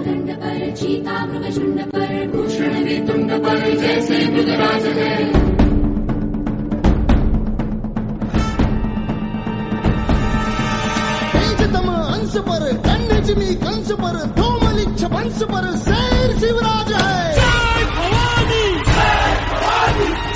मकरंद पर चीता मृगशुंड पर भूषण में तुंड पर जैसे मृगराज है। तेजतम अंश पर खंडजमी कंस पर धूमलिच्छ वंश पर शेर शिवराज है। जय भवानी जय भवानी।